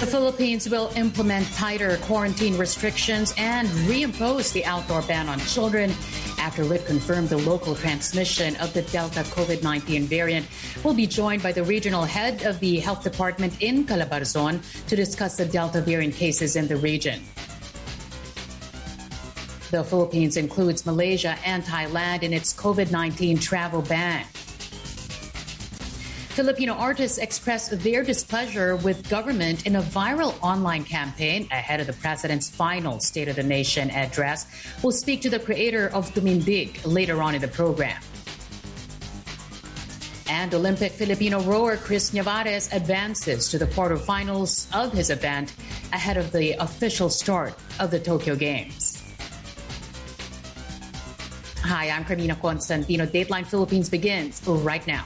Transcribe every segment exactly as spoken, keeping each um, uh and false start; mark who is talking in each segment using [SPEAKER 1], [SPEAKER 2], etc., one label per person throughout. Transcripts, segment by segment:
[SPEAKER 1] Philippines will implement tighter quarantine restrictions and reimpose the outdoor ban on children after it confirmed the local transmission of the Delta COVID nineteen variant. We'll be joined by the regional head of the health department in Calabarzon to discuss the Delta variant cases in the region. The Philippines includes Malaysia and Thailand in its COVID nineteen travel ban. Filipino artists expressed their displeasure with government in a viral online campaign ahead of the president's final State of the Nation address. We'll speak to the creator of Tumindig later on in the program. And Olympic Filipino rower Chris Nevares advances to the quarterfinals of his event ahead of the official start of the Tokyo Games. Hi, I'm Carmina Constantino. Dateline Philippines begins right now.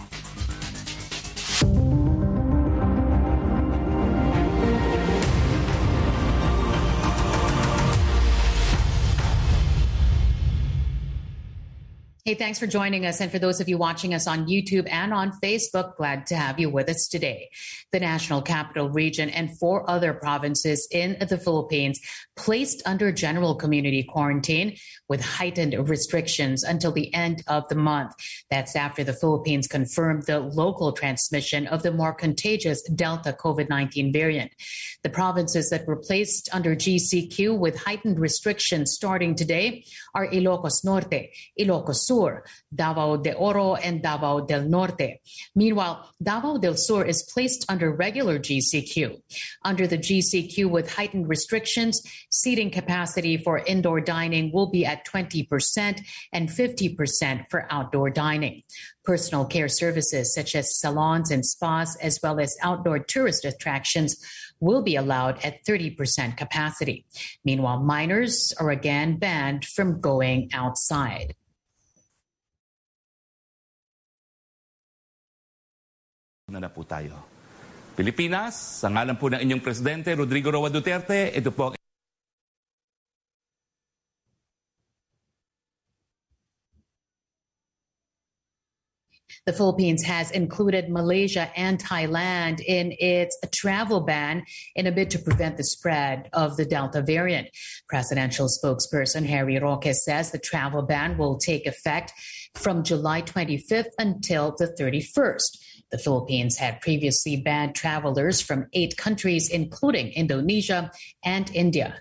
[SPEAKER 1] Hey, thanks for joining us. And for those of you watching us on YouTube and on Facebook, glad to have you with us today. The National Capital Region and four other provinces in the Philippines placed under general community quarantine with heightened restrictions until the end of the month. That's after the Philippines confirmed the local transmission of the more contagious Delta COVID nineteen variant. The provinces that were placed under G C Q with heightened restrictions starting today are Ilocos Norte, Ilocos Sur, Davao de Oro, and Davao del Norte. Meanwhile, Davao del Sur is placed under regular G C Q. Under the G C Q with heightened restrictions, seating capacity for indoor dining will be at twenty percent and fifty percent for outdoor dining. Personal care services such as salons and spas, as well as outdoor tourist attractions, will be allowed at thirty percent capacity. Meanwhile, minors are again banned from going outside.
[SPEAKER 2] Na na po tayo. Pilipinas, sa ngalan po ng inyong Presidente Rodrigo Roa Duterte, ito po ang
[SPEAKER 1] The Philippines has included Malaysia and Thailand in its travel ban in a bid to prevent the spread of the Delta variant. Presidential spokesperson Harry Roque says the travel ban will take effect from July twenty-fifth until the thirty-first. The Philippines had previously banned travelers from eight countries, including Indonesia and India.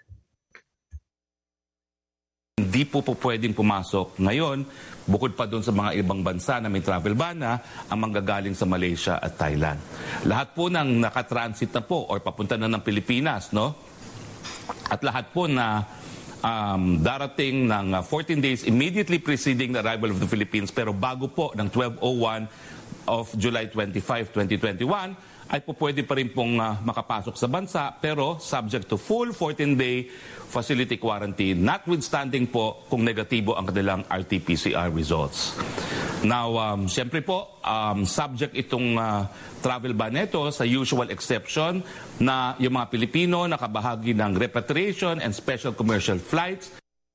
[SPEAKER 2] Hindi po po pwedeng pumasok ngayon, bukod pa doon sa mga ibang bansa na may travel ban na, ang manggagaling sa Malaysia at Thailand. Lahat po ng nakatransit na po or papunta na ng Pilipinas, no? At lahat po na um, darating ng uh, fourteen days immediately preceding the arrival of the Philippines, pero bago po ng twelve oh one of July twenty-fifth, twenty twenty-one, ay po pwede pa rin pong uh, makapasok sa bansa, pero subject to full fourteen day facility quarantine, notwithstanding po kung negatibo ang kanilang R T P C R results. Now, um, siyempre po, um, subject itong uh, travel ban nito sa usual exception na yung mga Pilipino nakabahagi ng repatriation and special commercial flights.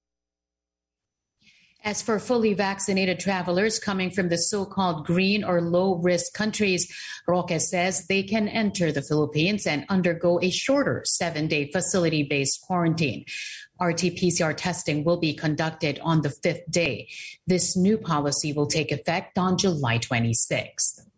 [SPEAKER 1] As for fully vaccinated travelers coming from the so-called green or low-risk countries, Roque says they can enter the Philippines and undergo a shorter seven-day facility-based quarantine. R T P C R testing will be conducted on the fifth day. This new policy will take effect on July twenty-sixth.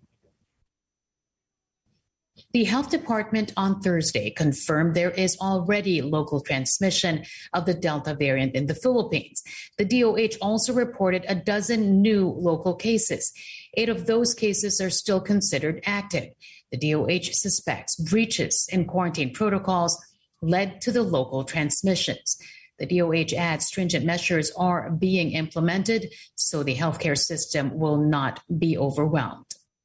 [SPEAKER 1] The health department on Thursday confirmed there is already local transmission of the Delta variant in the Philippines. The D O H also reported a dozen new local cases. Eight of those cases are still considered active. The D O H suspects breaches in quarantine protocols led to the local transmissions. The D O H adds stringent measures are being implemented so the healthcare system will not be overwhelmed.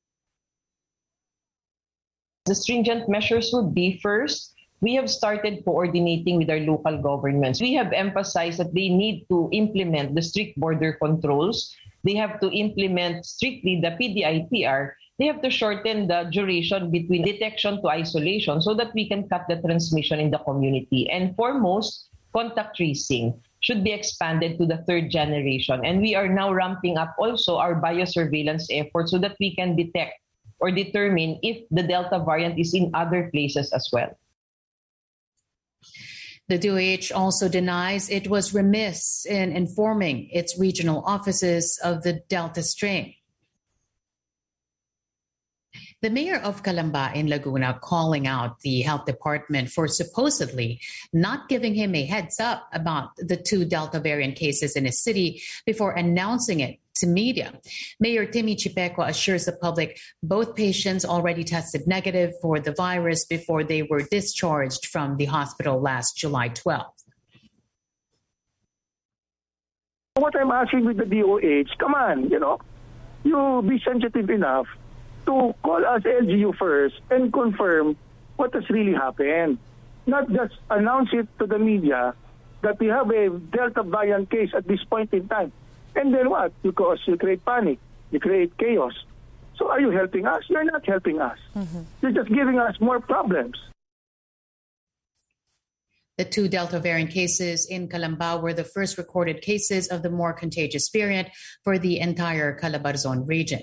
[SPEAKER 3] The stringent measures would be, first, we have started coordinating with our local governments. We have emphasized that they need to implement the strict border controls. They have to implement strictly the P D I T R. They have to shorten the duration between detection to isolation so that we can cut the transmission in the community. And foremost, contact tracing should be expanded to the third generation. And we are now ramping up also our biosurveillance efforts so that we can detect or determine if the Delta variant is in other places as well.
[SPEAKER 1] The D O H also denies it was remiss in informing its regional offices of the Delta strain. The mayor of Calamba in Laguna calling out the health department for supposedly not giving him a heads up about the two Delta variant cases in his city before announcing it to media. Mayor Timmy Chipeco assures the public both patients already tested negative for the virus before they were discharged from the hospital last July twelfth.
[SPEAKER 4] What I'm asking with the D O H, come on, you know, you be sensitive enough to call us L G U first and confirm what has really happened. Not just announce it to the media that we have a Delta variant case at this point in time. And then what? You cause, you create panic, you create chaos. So are you helping us? You're not helping us. Mm-hmm. You're just giving us more problems.
[SPEAKER 1] The two Delta variant cases in Calamba were the first recorded cases of the more contagious variant for the entire Calabarzon region.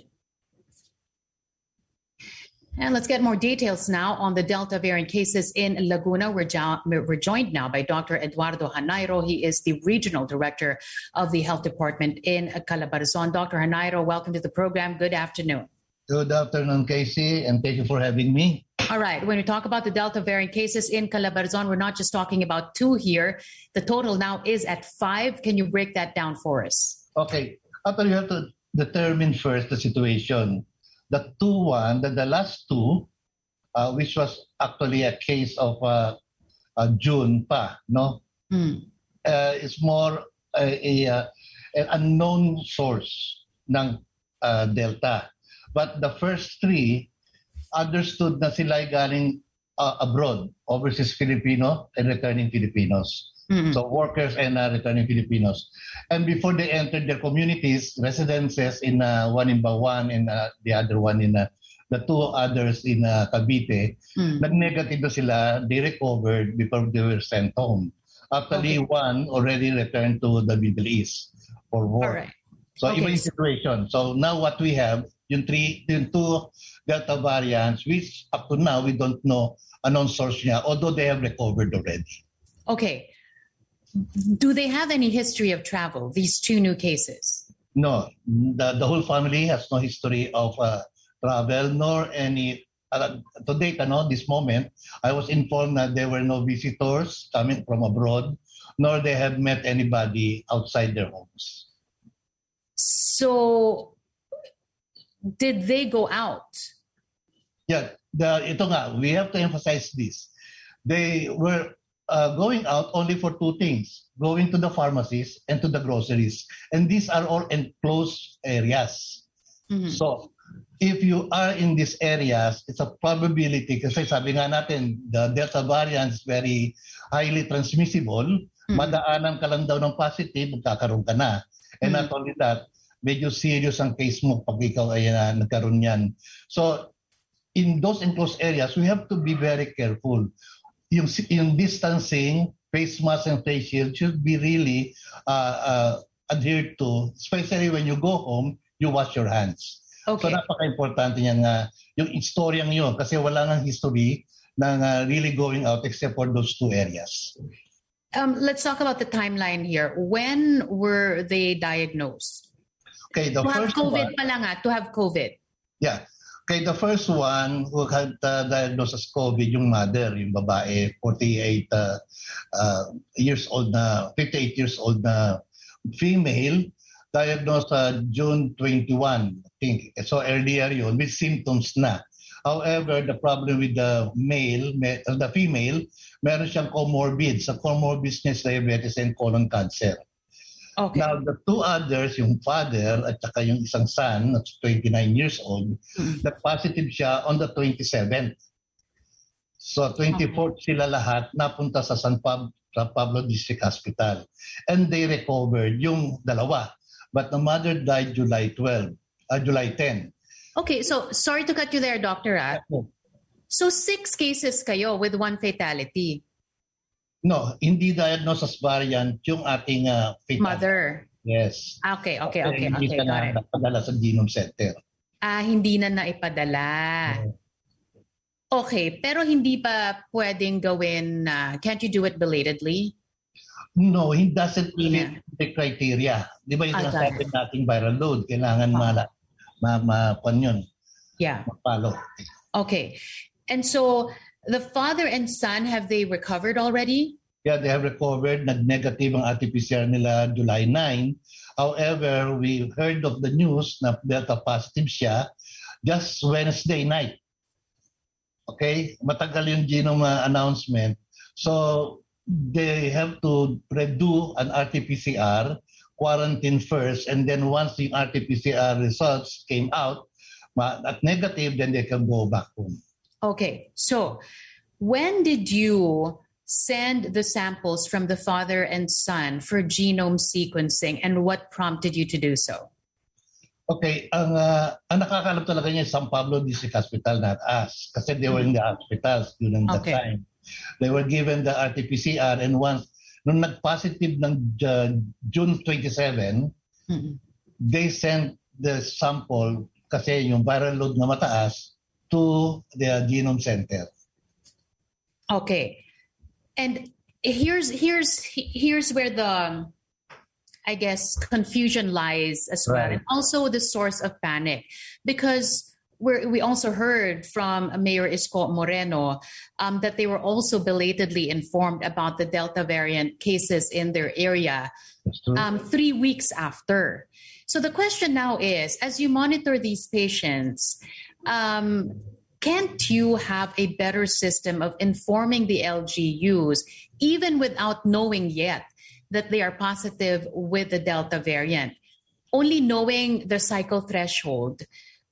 [SPEAKER 1] And let's get more details now on the Delta variant cases in Laguna. We're, jo- we're joined now by Doctor Eduardo Hanairo. He is the Regional Director of the Health Department in Calabarzon. Doctor Hanairo, welcome to the program. Good afternoon.
[SPEAKER 5] Good afternoon, Casey, and thank you for having me.
[SPEAKER 1] All right. When we talk about the Delta variant cases in Calabarzon, we're not just talking about two here. The total now is at five. Can you break that down for us?
[SPEAKER 5] Okay. After you have to determine first the situation. The two one, the, the last two, uh, which was actually a case of uh, uh, June pa, no? Mm. Uh, it's more a, a, a, an unknown source ng uh, Delta. But the first three understood na sila galing uh, abroad, overseas Filipino and returning Filipinos. Mm-hmm. So workers and uh, returning Filipinos. And before they entered their communities, residences in uh, one in Bawan and uh, the other one in uh, the two others in uh, Cavite, mm-hmm. nag-negative na sila, they recovered before they were sent home. Actually, okay. One already returned to the Middle East for work.
[SPEAKER 1] All right.
[SPEAKER 5] So
[SPEAKER 1] okay.
[SPEAKER 5] Iba yung situation. So now what we have, yung, three, yung two Delta variants, which up to now we don't know anong source niya, although they have recovered already.
[SPEAKER 1] Okay. Do they have any history of travel, these two new cases?
[SPEAKER 5] No. The, the whole family has no history of uh, travel, nor any... Uh, to date, ano, this moment, I was informed that there were no visitors coming from abroad, nor they have met anybody outside their homes.
[SPEAKER 1] So, did they go out?
[SPEAKER 5] Yeah. The, ito nga, we have to emphasize this. They were... Uh, going out only for two things, going to the pharmacies and to the groceries. And these are all enclosed areas. Mm-hmm. So if you are in these areas, it's a probability, kasi sabi nga natin, the Delta variant is very highly transmissible. Mm-hmm. Madaanan ka lang daw ng positive, magkakaroon ka na. And mm-hmm. not only that, medyo serious ang case mo pag ikaw ay uh, nagkaroon yan. So in those enclosed areas, we have to be very careful. Yung, yung distancing, face mask and face shield should be really uh, uh, adhered to, especially when you go home, you wash your hands. Okay. So napaka-importante niyan nga, yung istoryang yun, kasi wala nang history ng uh, really going out except for those two areas.
[SPEAKER 1] Um, let's talk about the timeline here. When were they diagnosed?
[SPEAKER 5] Okay, the
[SPEAKER 1] to
[SPEAKER 5] first
[SPEAKER 1] have COVID
[SPEAKER 5] one,
[SPEAKER 1] pa lang ah, to have COVID.
[SPEAKER 5] Yeah. Okay, the first one who had uh, diagnosed as COVID, yung mother, yung babae, forty-eight uh, uh, years old na, fifty-eight years old na female, diagnosed uh, June twenty-first, I think. So earlier yun, with symptoms na. However, the problem with the male, uh, the female, meron siyang comorbids. Sa comorbids niya diabetes and colon cancer. Okay. Now, the two others, yung father at saka yung isang son, that's twenty-nine years old, mm-hmm. nag-positive siya on the twenty-seventh. So, twenty-fourth okay. sila lahat napunta sa San Pablo, San Pablo District Hospital. And they recovered yung dalawa. But the mother died July twelfth, uh, July tenth.
[SPEAKER 1] Okay, so sorry to cut you there, Doctor. Ah. So, six cases kayo with one fatality.
[SPEAKER 5] No, hindi diagnosed as variant yung ating uh, fatal.
[SPEAKER 1] Mother.
[SPEAKER 5] Yes.
[SPEAKER 1] Okay, okay, okay.
[SPEAKER 5] Hindi
[SPEAKER 1] okay,
[SPEAKER 5] ka
[SPEAKER 1] got
[SPEAKER 5] na
[SPEAKER 1] it.
[SPEAKER 5] napadala sa Genome Center.
[SPEAKER 1] Ah, hindi na naipadala. Okay, pero hindi pa pwedeng gawin, uh, can't you do it belatedly?
[SPEAKER 5] No, it doesn't
[SPEAKER 1] Hindi
[SPEAKER 5] fit
[SPEAKER 1] na.
[SPEAKER 5] the criteria. Di ba yung
[SPEAKER 1] Ah,
[SPEAKER 5] sinasabi nating viral load? Kailangan
[SPEAKER 1] Ah.
[SPEAKER 5] mala, ma, ma, kwan yun,
[SPEAKER 1] Yeah.
[SPEAKER 5] mapalo.
[SPEAKER 1] Okay. And so the father and son, have they recovered already?
[SPEAKER 5] Yeah, they have recovered. Nag-negative ang R T P C R nila July ninth. However, we heard of the news na Delta positive siya just Wednesday night. Okay? Matagal yung genome uh, announcement. So, they have to redo an R T P C R, quarantine first, and then once the R T P C R results came out at negative, then they can go back home.
[SPEAKER 1] Okay. So when did you send the samples from the father and son for genome sequencing, and what prompted you to do so?
[SPEAKER 5] Okay, ang, uh, ang nakakalam talaga niya San Pablo District Hospital, not us, kasi they were in the hospitals during that
[SPEAKER 1] Okay.
[SPEAKER 5] time. They were given the R T P C R, and once, nung nag-positive ng uh, June twenty-seventh,
[SPEAKER 1] Mm-hmm.
[SPEAKER 5] they sent the sample, kasi yung viral load na mataas, to the genome center.
[SPEAKER 1] Okay. And here's here's here's where the, I guess, confusion lies as well,
[SPEAKER 5] Right.
[SPEAKER 1] and also the source of panic, because we're, we also heard from Mayor Isko Moreno um, that they were also belatedly informed about the Delta variant cases in their area
[SPEAKER 5] That's true.
[SPEAKER 1] um, three weeks after. So the question now is, as you monitor these patients, um, can't you have a better system of informing the L G Us, even without knowing yet that they are positive with the Delta variant? Only knowing the cycle threshold,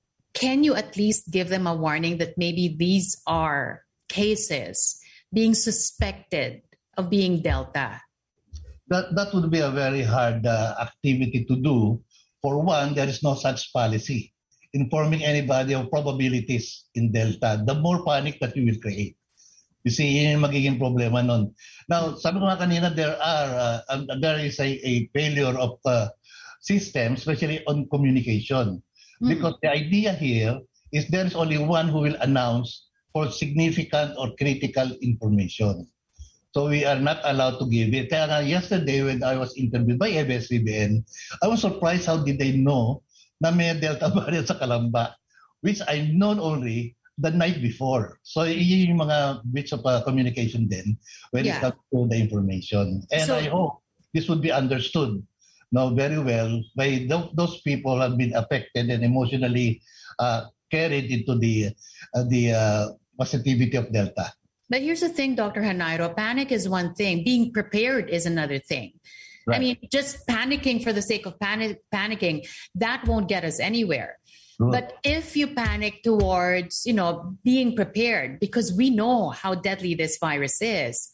[SPEAKER 1] can you at least give them a warning that maybe these are cases being suspected of being Delta?
[SPEAKER 5] That, that would be a very hard uh, activity to do. For one, there is no such policy informing anybody of probabilities in Delta. The more panic that you will create. You see, yun yung magiging problema nun. Now, sabi ko nga kanina, there are, uh, um, there is a, a failure of uh, systems, especially on communication.
[SPEAKER 1] Mm.
[SPEAKER 5] Because the idea here is there is only one who will announce for significant or critical information. So we are not allowed to give it. Kaya nga yesterday when I was interviewed by A B S C B N, I was surprised how did they know na may Delta variant sa Calamba, which I've known only the night before. So yun yung mga bits of uh, communication din when
[SPEAKER 1] Yeah.
[SPEAKER 5] it comes to the information. And
[SPEAKER 1] So-
[SPEAKER 5] I hope this would be understood now very well by th- those people who have been affected and emotionally uh, carried into the uh, the uh, positivity of Delta.
[SPEAKER 1] But here's the thing, Doctor Hanairo, panic is one thing. Being prepared is another thing. I
[SPEAKER 5] Right.
[SPEAKER 1] mean, just panicking for the sake of panic, panicking, that won't get us anywhere.
[SPEAKER 5] True.
[SPEAKER 1] But if you panic towards, you know, being prepared, because we know how deadly this virus is,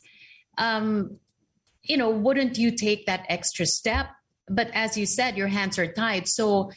[SPEAKER 1] um, you know, wouldn't you take that extra step? But as you said, your hands are tied. So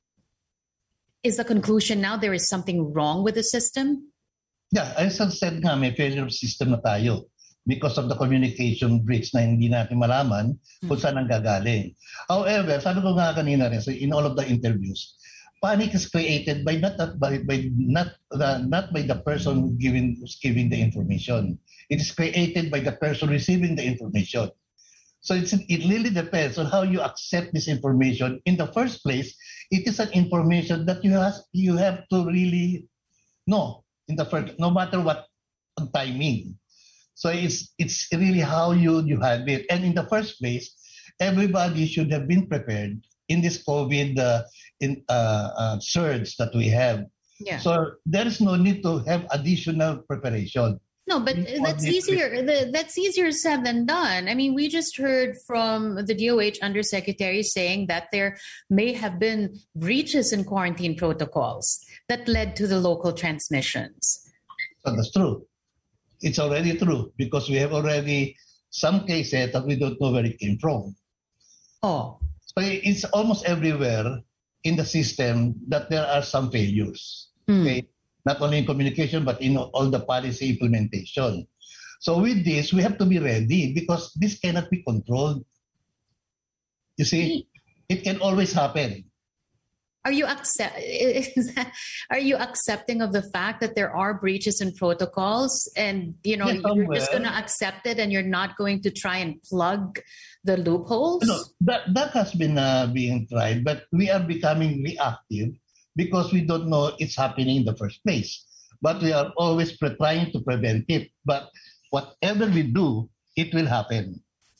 [SPEAKER 1] is the conclusion now there is something wrong with the system?
[SPEAKER 5] Yeah, as I said nga, may failure of system na tayo because of the communication breach na hindi natin malaman kung saan ang gagaling. However, sabi ko nga kanina rin, so in all of the interviews, panic is created by not not by, by not the, not by the person giving who's giving the information. It is created by the person receiving the information. So it's, it really depends on how you accept this information. In the first place, it is an information that you have you have to really know in the first, no matter what timing. So it's it's really how you you have it. And in the first place, everybody should have been prepared in this COVID uh, in uh, uh, surge that we have.
[SPEAKER 1] Yeah.
[SPEAKER 5] So there is no need to have additional preparation.
[SPEAKER 1] No, but
[SPEAKER 5] Before
[SPEAKER 1] that's
[SPEAKER 5] this-
[SPEAKER 1] easier. The, that's easier said than done. I mean, we just heard from the D O H undersecretary saying that there may have been breaches in quarantine protocols that led to the local transmissions.
[SPEAKER 5] So that's true. It's already true because we have already some cases that we don't know where it came from.
[SPEAKER 1] Oh,
[SPEAKER 5] So it's almost everywhere in the system that there are some failures.
[SPEAKER 1] Hmm.
[SPEAKER 5] Okay? Not only in communication, but in all the policy implementation. So with this, we have to be ready because this cannot be controlled. You see, it can always happen.
[SPEAKER 1] Are you accept? Is that, are you accepting of the fact that there are breaches in protocols, and you know
[SPEAKER 5] Yes,
[SPEAKER 1] you're just
[SPEAKER 5] somewhere.
[SPEAKER 1] going to accept it, and you're not going to try and plug the loopholes?
[SPEAKER 5] No, that that has been uh, being tried, but we are becoming reactive because we don't know it's happening in the first place. But we are always pre- trying to prevent it. But whatever we do, it will happen.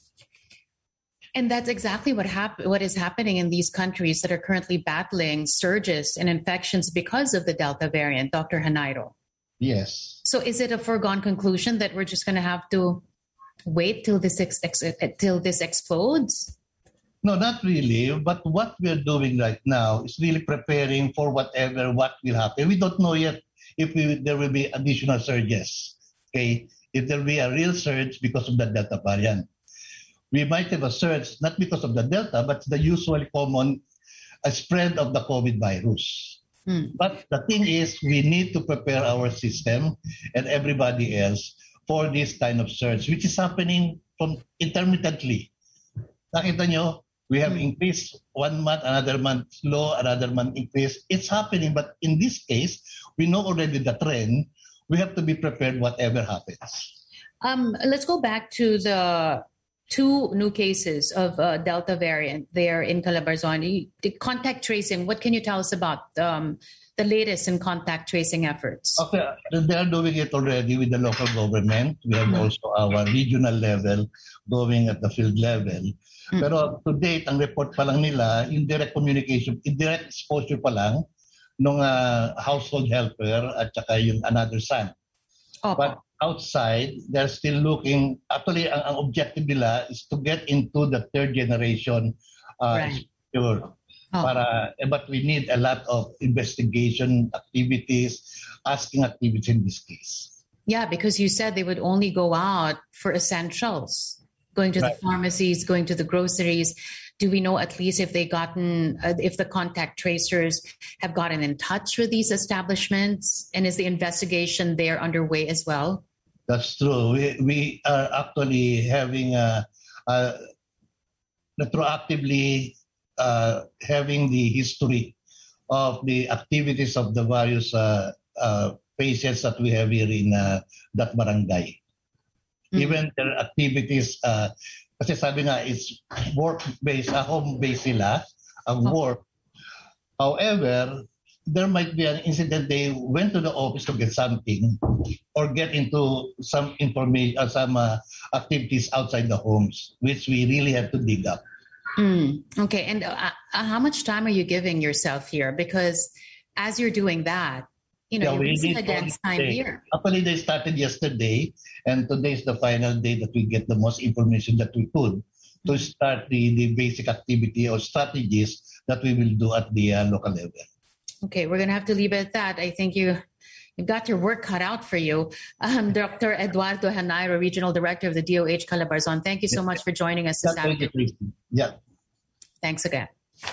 [SPEAKER 1] And that's exactly what hap- what is happening in these countries that are currently battling surges and infections because of the Delta variant, Doctor Hanairo.
[SPEAKER 5] Yes.
[SPEAKER 1] So is it a foregone conclusion that we're just going to have to wait till this ex- ex- till this explodes?
[SPEAKER 5] No, not really. But what we're doing right now is really preparing for whatever what will happen. We don't know yet if we, there will be additional surges. Okay, if there will be a real surge because of the Delta variant. We might have a surge not because of the Delta, but the usually common uh, spread of the COVID virus.
[SPEAKER 1] Hmm.
[SPEAKER 5] But the thing is, we need to prepare our system and everybody else for this kind of surge, which is happening from intermittently. Nakita nyo, we have increased one month, another month slow, another month increase. It's happening, but in this case, we know already the trend. We have to be prepared whatever happens.
[SPEAKER 1] Um, let's go back to the two new cases of uh, Delta variant there in Calabarzon. The contact tracing, what can you tell us about um, the latest in contact tracing efforts?
[SPEAKER 5] Okay, they are doing it already with the local government. We have
[SPEAKER 1] Mm.
[SPEAKER 5] also our regional level going at the field level.
[SPEAKER 1] Mm.
[SPEAKER 5] Pero to date, ang report pa lang nila, indirect communication, indirect exposure pa lang ng uh, household helper at saka yung another son.
[SPEAKER 1] Opo.
[SPEAKER 5] But outside, they're still looking, actually, ang, ang objective nila is to get into the third generation uh,
[SPEAKER 1] Right.
[SPEAKER 5] secure.
[SPEAKER 1] Oh.
[SPEAKER 5] Para, eh, but we need a lot of investigation activities, asking activities in this case.
[SPEAKER 1] Yeah, because you said they would only go out for essentials, going to
[SPEAKER 5] Right.
[SPEAKER 1] the pharmacies, going to the groceries. Do we know at least if they gotten, uh, if the contact tracers have gotten in touch with these establishments? And is the investigation there underway as well?
[SPEAKER 5] That's true. We, we are actually having a, a retroactively uh, having the history of the activities of the various uh, uh, patients that we have here in uh, that barangay.
[SPEAKER 1] Mm.
[SPEAKER 5] Even their activities, uh, kasi sabi nga, it's work-based, uh, home-based sila, ang
[SPEAKER 1] Oh.
[SPEAKER 5] work. However, there might be an incident they went to the office to get something or get into some information, uh, some uh, activities outside the homes, which we really have to dig up.
[SPEAKER 1] Mm. Okay. And uh, uh, how much time are you giving yourself here? Because as you're doing that, you know,
[SPEAKER 5] Yeah,
[SPEAKER 1] you're
[SPEAKER 5] we
[SPEAKER 1] missing
[SPEAKER 5] need
[SPEAKER 1] a dense
[SPEAKER 5] only
[SPEAKER 1] time
[SPEAKER 5] today.
[SPEAKER 1] here.
[SPEAKER 5] Actually, they started yesterday, and today is the final day that we get the most information that we could to start the, the basic activity or strategies that we will do at the uh, local level.
[SPEAKER 1] Okay, we're going to have to leave it at that. I think you, you've got your work cut out for you. Um, Doctor Eduardo Hanairo, Regional Director of the D O H Calabarzon, thank you so much for joining us this
[SPEAKER 5] That's very
[SPEAKER 1] afternoon.
[SPEAKER 5] interesting. Yeah.
[SPEAKER 1] Thanks again.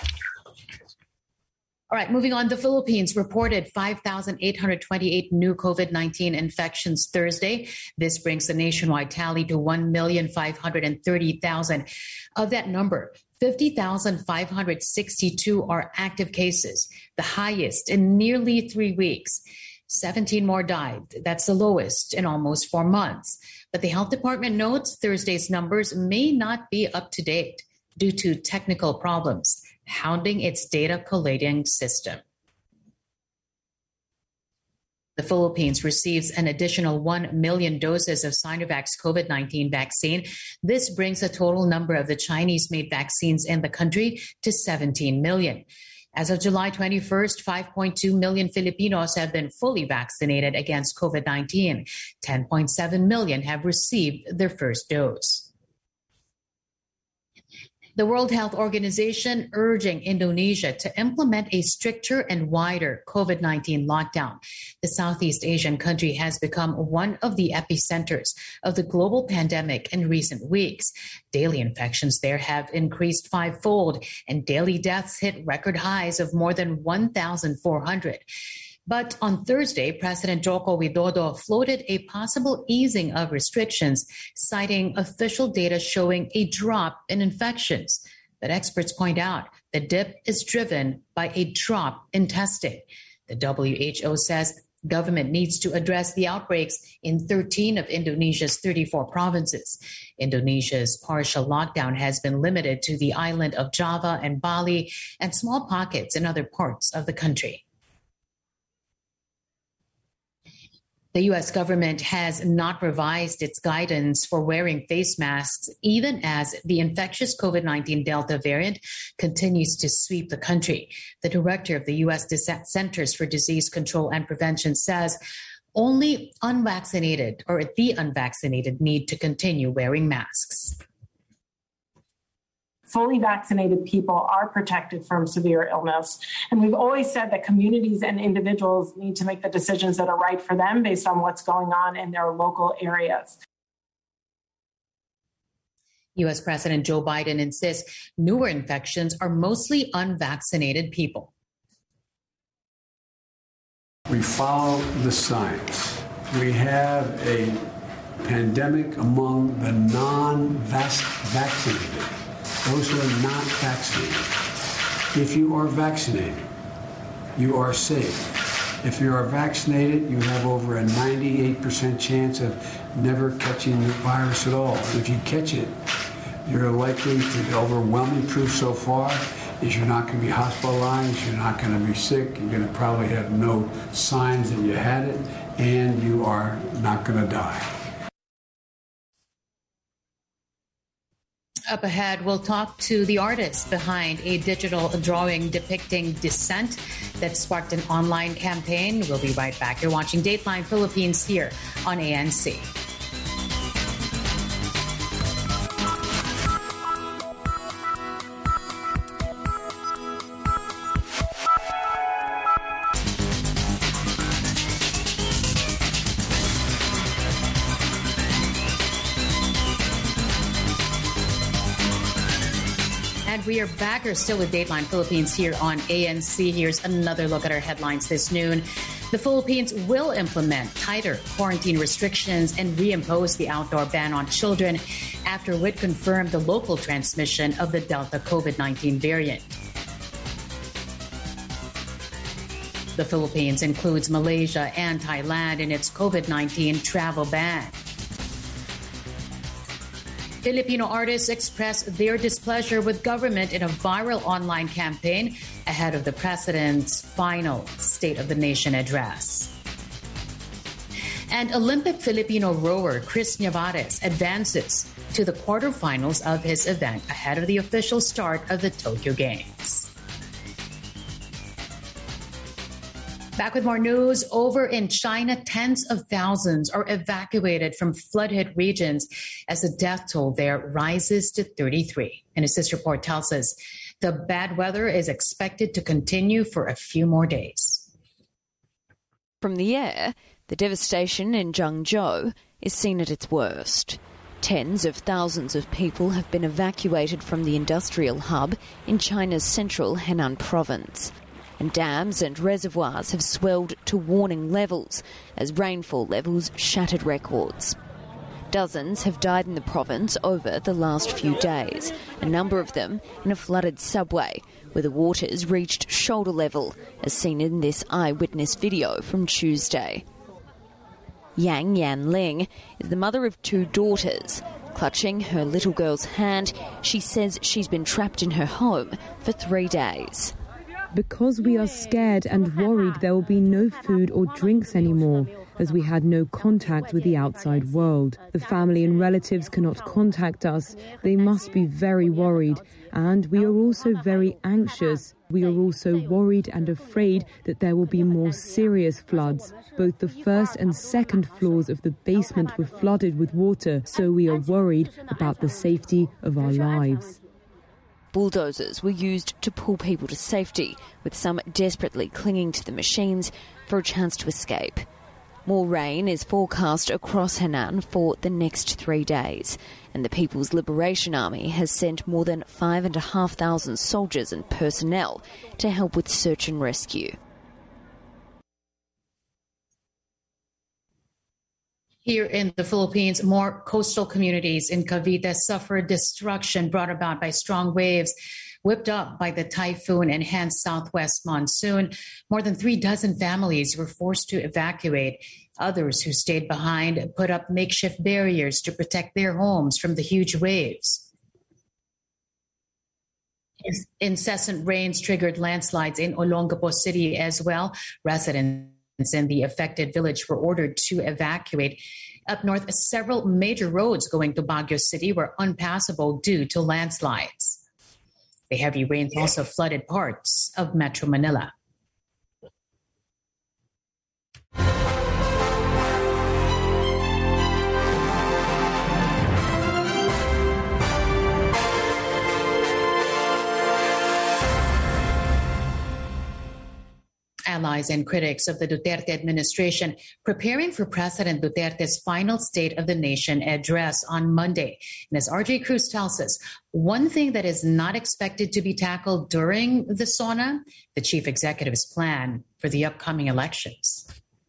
[SPEAKER 1] All right, moving on. The Philippines reported five thousand eight hundred twenty-eight new COVID nineteen infections Thursday. This brings the nationwide tally to one million five hundred thirty thousand. Of that number, fifty thousand five hundred sixty-two are active cases, the highest in nearly three weeks. seventeen more died. That's the lowest in almost four months. But the health department notes Thursday's numbers may not be up to date due to technical problems hounding its data collating system. The Philippines receives an additional one million doses of Sinovac COVID nineteen vaccine. This brings the total number of the Chinese-made vaccines in the country to seventeen million. As of July twenty-first, five point two million Filipinos have been fully vaccinated against COVID nineteen. ten point seven million have received their first dose. The World Health Organization urging Indonesia to implement a stricter and wider COVID nineteen lockdown. The Southeast Asian country has become one of the epicenters of the global pandemic in recent weeks. Daily infections there have increased fivefold, and daily deaths hit record highs of more than one thousand four hundred. But on Thursday, President Joko Widodo floated a possible easing of restrictions, citing official data showing a drop in infections. But experts point out the dip is driven by a drop in testing. The W H O says government needs to address the outbreaks in thirteen of Indonesia's thirty-four provinces. Indonesia's partial lockdown has been limited to the island of Java and Bali and small pockets in other parts of the country. The U S government has not revised its guidance for wearing face masks, even as the infectious COVID nineteen Delta variant continues to sweep the country. The director of the U S Centers for Disease Control and Prevention says only unvaccinated or the unvaccinated need to continue wearing masks.
[SPEAKER 6] Fully vaccinated people are protected from severe illness. And we've always said that communities and individuals need to make the decisions that are right for them based on what's going on in their local areas.
[SPEAKER 1] U S President Joe Biden insists newer infections are mostly unvaccinated people.
[SPEAKER 7] We follow the science. We have a pandemic among the non-vaccinated. Those who are not vaccinated. If you are vaccinated, you are safe. If you are vaccinated, you have over a ninety-eight percent chance of never catching the virus at all. If you catch it, you're likely to, the overwhelming proof so far is you're not going to be hospitalized, you're not going to be sick, you're going to probably have no signs that you had it, and you are not going to die.
[SPEAKER 1] Up ahead, we'll talk to the artist behind a digital drawing depicting dissent that sparked an online campaign. We'll be right back. You're watching Dateline Philippines here on A N C. And we are back, or still with Dateline Philippines here on A N C. Here's another look at our headlines this noon. The Philippines will implement tighter quarantine restrictions and reimpose the outdoor ban on children after it confirmed the local transmission of the Delta COVID nineteen variant. The Philippines includes Malaysia and Thailand in its COVID nineteen travel ban. Filipino artists express their displeasure with government in a viral online campaign ahead of the president's final State of the Nation address. And Olympic Filipino rower Chris Nevares advances to the quarterfinals of his event ahead of the official start of the Tokyo Games. Back with more news. Over in China, tens of thousands are evacuated from flood-hit regions as the death toll there rises to thirty-three. And as this report tells us, the bad weather is expected to continue for a few more days.
[SPEAKER 8] From the air, the devastation in Zhengzhou is seen at its worst. Tens of thousands of people have been evacuated from the industrial hub in China's central Henan province. And dams and reservoirs have swelled to warning levels as rainfall levels shattered records. Dozens have died in the province over the last few days, a number of them in a flooded subway where the waters reached shoulder level, as seen in this eyewitness video from Tuesday. Yang Yanling is the mother of two daughters. Clutching her little girl's hand, she says she's been trapped in her home for three days.
[SPEAKER 9] Because we are scared and worried there will be no food or drinks anymore, as we had no contact with the outside world. The family and relatives cannot contact us. They must be very worried. And we are also very anxious. We are also worried and afraid that there will be more serious floods. Both the first and second floors of the basement were flooded with water, so we are worried about the safety of our lives.
[SPEAKER 8] Bulldozers were used to pull people to safety, with some desperately clinging to the machines for a chance to escape. More rain is forecast across Henan for the next three days, and the People's Liberation Army has sent more than five and a half thousand soldiers and personnel to help with search and rescue.
[SPEAKER 1] Here in the Philippines, more coastal communities in Cavite suffered destruction brought about by strong waves whipped up by the typhoon and hence southwest monsoon. More than three dozen families were forced to evacuate. Others who stayed behind put up makeshift barriers to protect their homes from the huge waves. Incessant rains triggered landslides in Olongapo City as well. Residents in the affected village were ordered to evacuate. Up north, several major roads going to Baguio City were unpassable due to landslides. The heavy rains also flooded parts of Metro Manila. Allies and critics of the Duterte administration preparing for President Duterte's final State of the Nation address on Monday. And as R J Cruz tells us, one thing that is not expected to be tackled during the SONA, the chief executive's plan for the upcoming elections.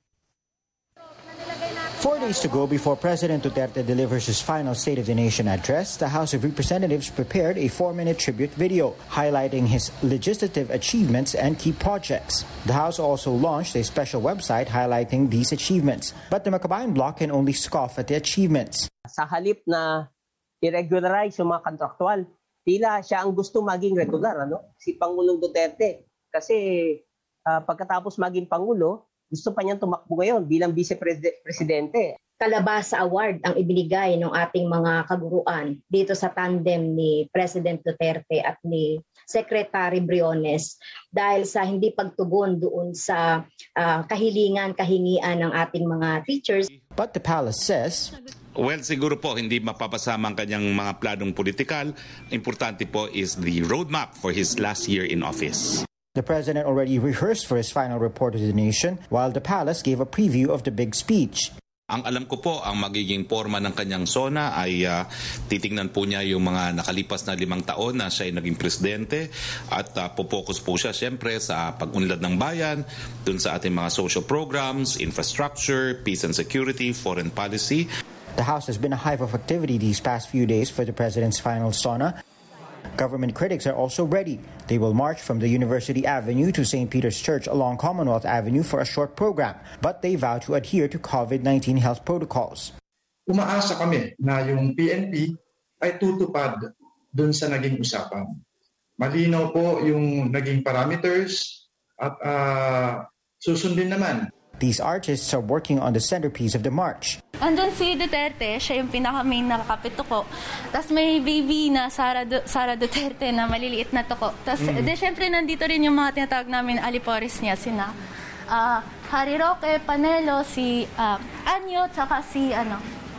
[SPEAKER 10] Four days to go before President Duterte delivers his final State of the Nation address, the House of Representatives prepared a four-minute tribute video highlighting his legislative achievements and key projects. The House also launched a special website highlighting these achievements, but the Makabayan Bloc can only scoff at the achievements.
[SPEAKER 11] Sa halip na i-regularize yung mga kontraktual, tila siya ang gusto maging regular, ano? Si Pangulong Duterte. Kasi uh, pagkatapos maging Pangulo, gusto pa niyang tumakbo ngayon bilang vice-presidente.
[SPEAKER 12] Kalabasa Award ang ibinigay ng ating mga kaguruan dito sa tandem ni President Duterte at ni Secretary Briones dahil sa hindi pagtugon doon sa uh, kahilingan, kahingian ng ating mga teachers.
[SPEAKER 10] But the palace says,
[SPEAKER 2] well, siguro po hindi mapapasama ang kanyang mga planong politikal. Importante po is the roadmap for his last year in office.
[SPEAKER 10] The president already rehearsed for his final report to the nation, while the palace gave a preview of the big speech.
[SPEAKER 2] Ang alam ko po, ang magiging forma ng kanyang SONA ay uh, titingnan po niya yung mga nakalipas na limang taon na siya ay naging presidente at uh, pupokus po siya siyempre sa pag-unlad ng bayan, dun sa ating mga social programs, infrastructure, peace and security, foreign policy.
[SPEAKER 10] The House has been a hive of activity these past few days for the president's final SONA. Government critics are also ready. They will march from the University Avenue to Saint Peter's Church along Commonwealth Avenue for a short program, but they vow to adhere to COVID nineteen health protocols.
[SPEAKER 13] Umaasa kami na yung P N P ay tutupad dun sa naging usapan. Malinaw po yung naging parameters at uh, susundin naman.
[SPEAKER 10] These artists are working on the centerpiece of the march.
[SPEAKER 14] Andun si Duterte, siya yung pinaka-main na kakapituko. Tapos may baby na Sara, du- Sara Duterte na maliliit na tuko. Tapos mm-hmm. de, syempre nandito rin yung mga tinatawag namin alipores niya. Sina uh, Harry Roque, Panelo, si uh, Anyo, tsaka si, ano,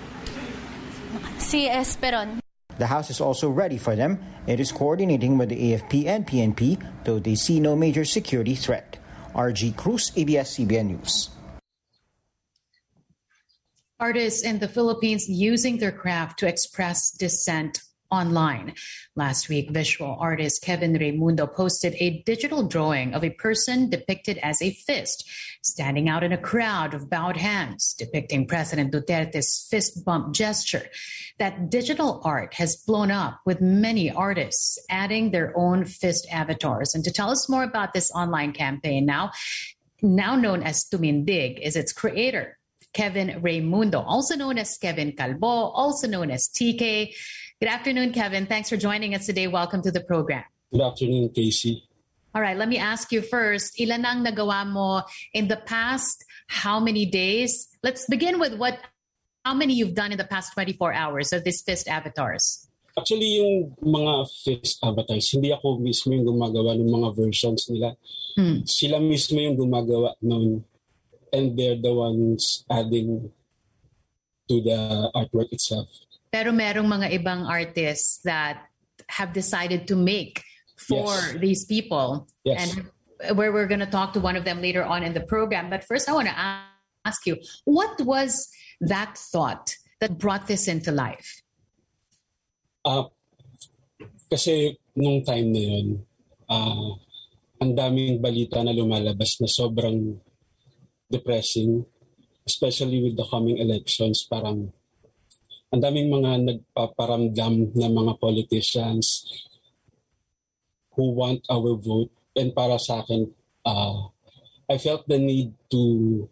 [SPEAKER 14] si Esperon.
[SPEAKER 10] The House is also ready for them. It is coordinating with the A F P and P N P, though they see no major security threat. R G Cruz, A B S C B N News.
[SPEAKER 1] Artists in the Philippines using their craft to express dissent online. Last week, visual artist Kevin Raimundo posted a digital drawing of a person depicted as a fist standing out in a crowd of bowed hands, depicting President Duterte's fist bump gesture. That digital art has blown up with many artists adding their own fist avatars. And to tell us more about this online campaign now, now known as Tumindig, is its creator, Kevin Raimundo, also known as Kevin Calbo, also known as T K. Good afternoon, Kevin. Thanks for joining us today. Welcome to the program.
[SPEAKER 15] Good afternoon, Casey.
[SPEAKER 1] All right, let me ask you first, ilan ang nagawa mo in the past? How many days? Let's begin with what, how many you've done in the past twenty-four hours of these fist avatars?
[SPEAKER 15] Actually, yung mga fist avatars, hindi ako mismo yung gumagawa ng mga versions nila. Hmm. Sila mismo yung gumagawa noon. And they're the ones adding to the artwork itself.
[SPEAKER 1] Pero merong mga ibang artists that have decided to make for yes. these people.
[SPEAKER 15] Yes.
[SPEAKER 1] And where we're going to talk to one of them later on in the program. But first, I want to ask you, what was that thought that brought this into life?
[SPEAKER 15] Uh, kasi nung time na yun, uh, ang daming balita na lumalabas na sobrang depressing especially with the coming elections, parang ang daming mga nagpaparamdam na mga politicians who want our vote. And para sa akin, uh, I felt the need to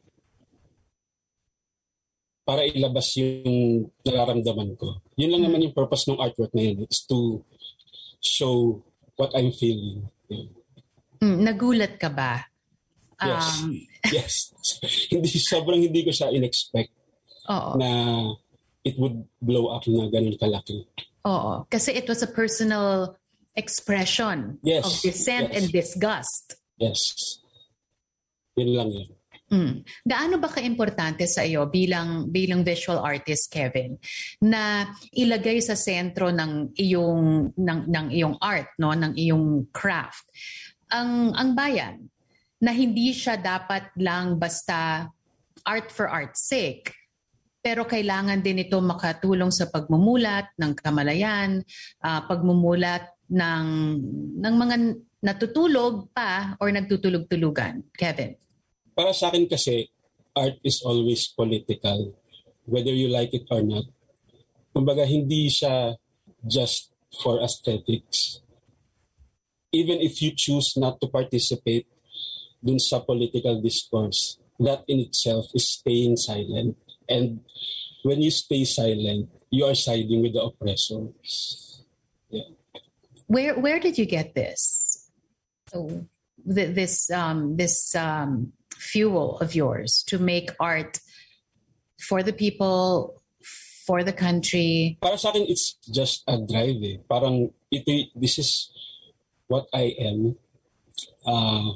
[SPEAKER 15] para ilabas yung nararamdaman ko. Yun lang naman yung purpose ng artwork na yun, is to show what I'm feeling. Yeah.
[SPEAKER 1] Mm, nagulat ka ba?
[SPEAKER 15] Yes.
[SPEAKER 1] Um,
[SPEAKER 15] yes. hindi, sobrang hindi ko siya in-expect
[SPEAKER 1] Oo.
[SPEAKER 15] na it would blow up na ganun kalaki.
[SPEAKER 1] Oo. Kasi it was a personal expression
[SPEAKER 15] yes.
[SPEAKER 1] of dissent
[SPEAKER 15] yes.
[SPEAKER 1] and disgust.
[SPEAKER 15] Yes. Yun lang yun.
[SPEAKER 1] Mm. Gaano ba ka-importante sa iyo bilang bilang visual artist, Kevin, na ilagay sa sentro ng iyong ng, ng iyong art, no, ng iyong craft ang ang bayan, na hindi siya dapat lang basta art for art's sake, pero kailangan din ito makatulong sa pagmumulat ng kamalayan, uh, pagmumulat ng ng mga natutulog pa or nagtutulog-tulugan. Kevin?
[SPEAKER 15] Para sa akin kasi, art is always political, whether you like it or not. Kumbaga, hindi siya just for aesthetics. Even if you choose not to participate dun sa political discourse, that in itself is staying silent. And when you stay silent, you are siding with the oppressors. Yeah.
[SPEAKER 1] Where where did you get this? So, th- this um, this um, fuel of yours to make art for the people, for the country?
[SPEAKER 15] Para sa akin, it's just a drive. Eh. Parang ito, this is what I am. Uh,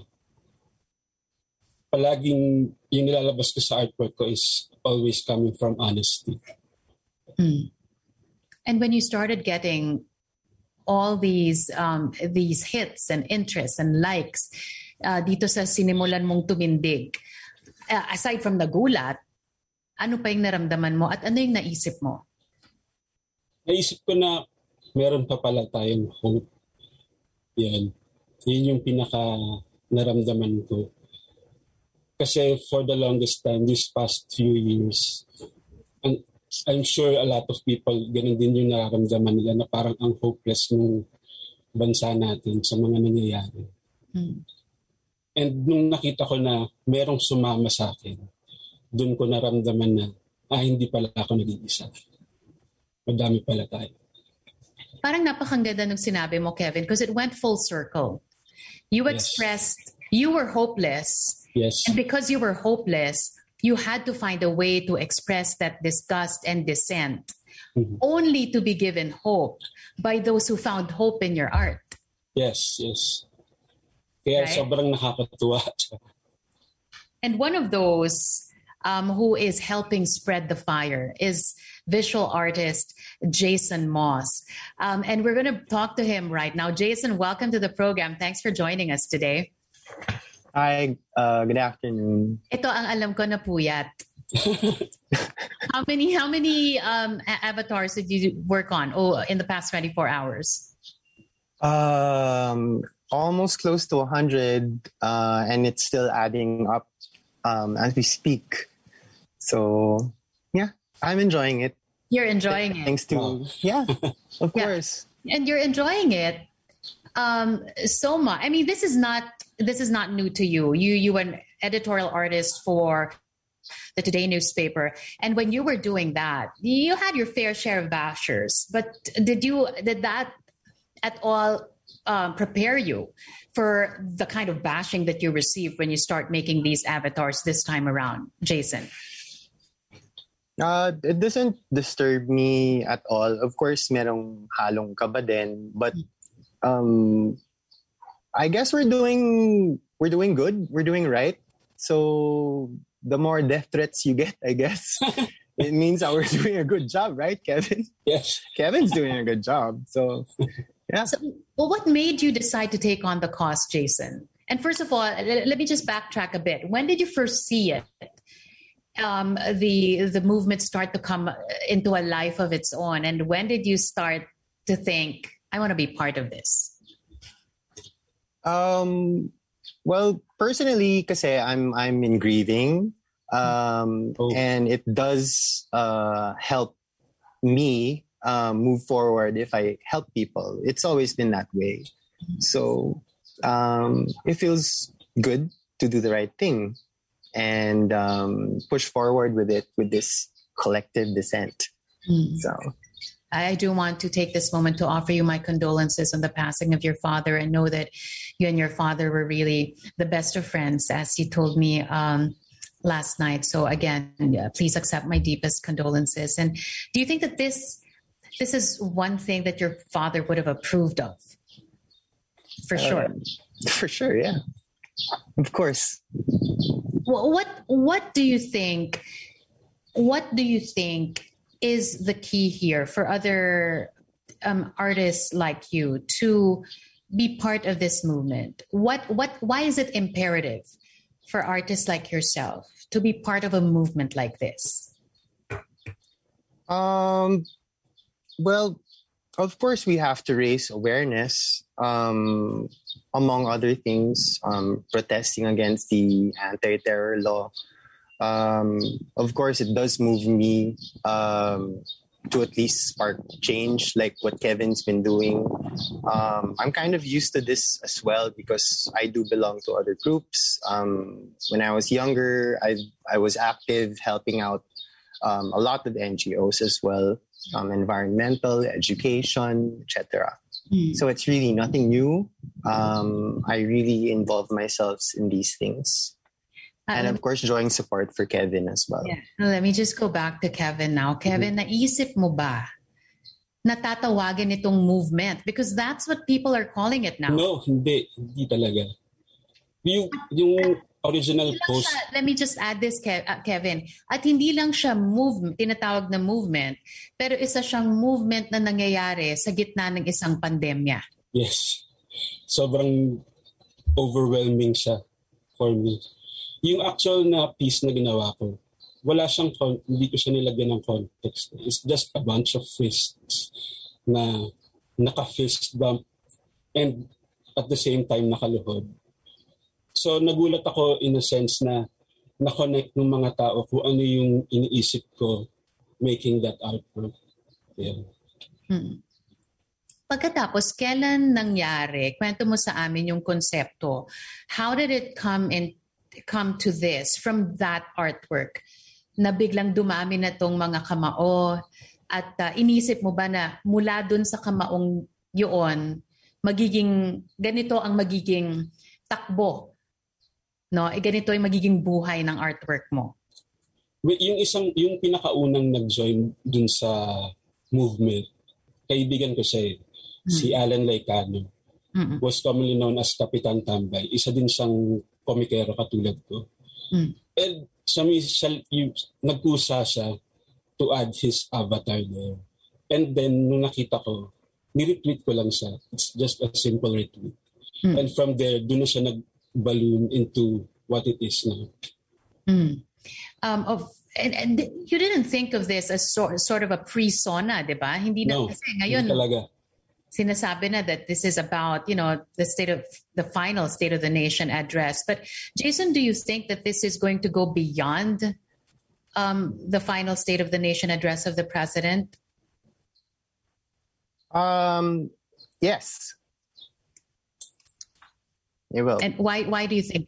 [SPEAKER 15] palaging yung nilalabas ko sa artwork ko is always coming from honesty.
[SPEAKER 1] Hmm. And when you started getting all these um, these hits and interests and likes uh, dito sa sinimulan mong tumindig, uh, aside from the gulat, ano pa yung naramdaman mo at ano yung naisip mo?
[SPEAKER 15] Naisip ko na meron pa pala tayong hope. Yan. Yun yung pinaka naramdaman ko. Kasi for the longest time, these past few years, and I'm sure a lot of people, ganun din yung nararamdaman nila na parang ang hopeless ng bansa natin sa mga nangyayari.
[SPEAKER 1] Hmm.
[SPEAKER 15] And nung nakita ko na merong sumama sa akin, doon ko naramdaman na, ah, hindi pala ako nag-iisa. Madami pala tayo.
[SPEAKER 1] Parang napakaganda nung sinabi mo, Kevin, because it went full circle. You
[SPEAKER 15] Yes.
[SPEAKER 1] expressed you were hopeless.
[SPEAKER 15] Yes.
[SPEAKER 1] And because you were hopeless, you had to find a way to express that disgust and dissent,
[SPEAKER 15] Mm-hmm.
[SPEAKER 1] only to be given hope by those who found hope in your art.
[SPEAKER 15] Yes, yes. Kaya
[SPEAKER 1] Right?
[SPEAKER 15] sobrang nakakatuwa.
[SPEAKER 1] And one of those um, who is helping spread the fire is visual artist Jason Moss. Um, and we're going to talk to him right now. Jason, welcome to the program. Thanks for joining us today.
[SPEAKER 16] Hi, uh, good afternoon.
[SPEAKER 1] Ito ang alam ko na puyat. how many how many um, a- avatars did you work on oh, in the past twenty-four hours?
[SPEAKER 16] Um, almost close to one hundred, uh, and it's still adding up um, as we speak. So, yeah, I'm enjoying it.
[SPEAKER 1] You're enjoying it.
[SPEAKER 16] Thanks to, yeah, of
[SPEAKER 1] Yeah.
[SPEAKER 16] course.
[SPEAKER 1] And you're enjoying it um, so much. I mean, this is not this is not new to you. You you were an editorial artist for the Today newspaper, and when you were doing that, you had your fair share of bashers. But did you did that at all um, prepare you for the kind of bashing that you received when you start making these avatars this time around, Jason?
[SPEAKER 16] Uh, it doesn't disturb me at all. Of course, merong halong kaba din, but um, I guess we're doing we're doing good. We're doing right. So the more death threats you get, I guess, it means that we're doing a good job, right, Kevin?
[SPEAKER 15] Yes.
[SPEAKER 16] Kevin's doing a good job. So, yeah.
[SPEAKER 1] So, well, what made you decide to take on the cause, Jason? And first of all, let, let me just backtrack a bit. When did you first see it? Um, the the movement start to come into a life of its own, and when did you start to think, I want to be part of this?
[SPEAKER 16] Um, well, personally, kasi I'm I'm in grieving. Um, oh. And it does uh, help me uh, move forward if I help people. It's always been that way. So um, it feels good to do the right thing and um, push forward with it with this collective dissent. Mm. So
[SPEAKER 1] I do want to take this moment to offer you my condolences on the passing of your father, and know that you and your father were really the best of friends, as you told me um, last night. So again, yeah, please accept my deepest condolences. And do you think that this this is one thing that your father would have approved of? For sure.
[SPEAKER 16] Uh, for sure, yeah. Of course.
[SPEAKER 1] Well, what what do you think? What do you think is the key here for other um, artists like you to be part of this movement? What what why is it imperative for artists like yourself to be part of a movement like this?
[SPEAKER 16] Um, well, of course, we have to raise awareness, um, among other things, um, protesting against the anti-terror law. Um, of course, it does move me um, to at least spark change, like what Kevin's been doing. Um, I'm kind of used to this as well because I do belong to other groups. Um, when I was younger, I I was active, helping out um, a lot of N G Os as well, um, environmental, education, et cetera. Mm. So it's really nothing new. Um, I really involve myself in these things. And of course, drawing support for Kevin as well.
[SPEAKER 1] Yeah. Let me just go back to Kevin now. Kevin, mm-hmm. naisip mo ba natatawagin itong movement? Because that's what people are calling it now.
[SPEAKER 15] No, hindi. Hindi talaga. Yung, yung original post.
[SPEAKER 1] Siya, let me just add this, Kev, uh, Kevin. At hindi lang siya move, tinatawag na movement, pero isa siyang movement na nangyayari sa gitna ng isang pandemya.
[SPEAKER 15] Yes. Sobrang overwhelming siya for me. Yung actual na piece na ginawa ko, wala siyang, hindi ko siya nilagyan ng context. It's just a bunch of fists na naka-fist bump and at the same time nakaluhod. So nagulat ako in a sense na na-connect ng mga tao kung ano yung iniisip ko making that artwork. Yeah.
[SPEAKER 1] Hmm. Pagkatapos, kailan nangyari? Kwento mo sa amin yung konsepto. How did it come in come to this from that artwork na biglang dumami na tong mga kamao at uh, inisip mo ba na mula dun sa kamaong yun magiging ganito ang magiging takbo, no? E ganito yung magiging buhay ng artwork mo?
[SPEAKER 15] Yung isang yung pinakaunang nag-join dun sa movement, kaibigan ko siya, hmm. si Alan Laicano, hmm. was commonly known as Kapitan Tambay. Isa din siyang komikero katulad ko. Mm. And sa siya, yung, nagkusa siya to add his avatar there. And then, nung nakita ko, ni-retweet ko lang siya. It's just a simple retweet. Mm. And from there, doon na siya nag-balloon into what it is now.
[SPEAKER 1] Mm. Um, of, and, and you didn't think of this as so, sort of a pre-sona, di ba? Hindi na
[SPEAKER 15] no,
[SPEAKER 1] kasi ngayon.
[SPEAKER 15] Hindi talaga.
[SPEAKER 1] Sinasabi na that this is about, you know, the state of the final State of the Nation address. But Jason, do you think that this is going to go beyond um, the final State of the Nation address of the president?
[SPEAKER 16] Um, yes, it will.
[SPEAKER 1] And why? Why do you think?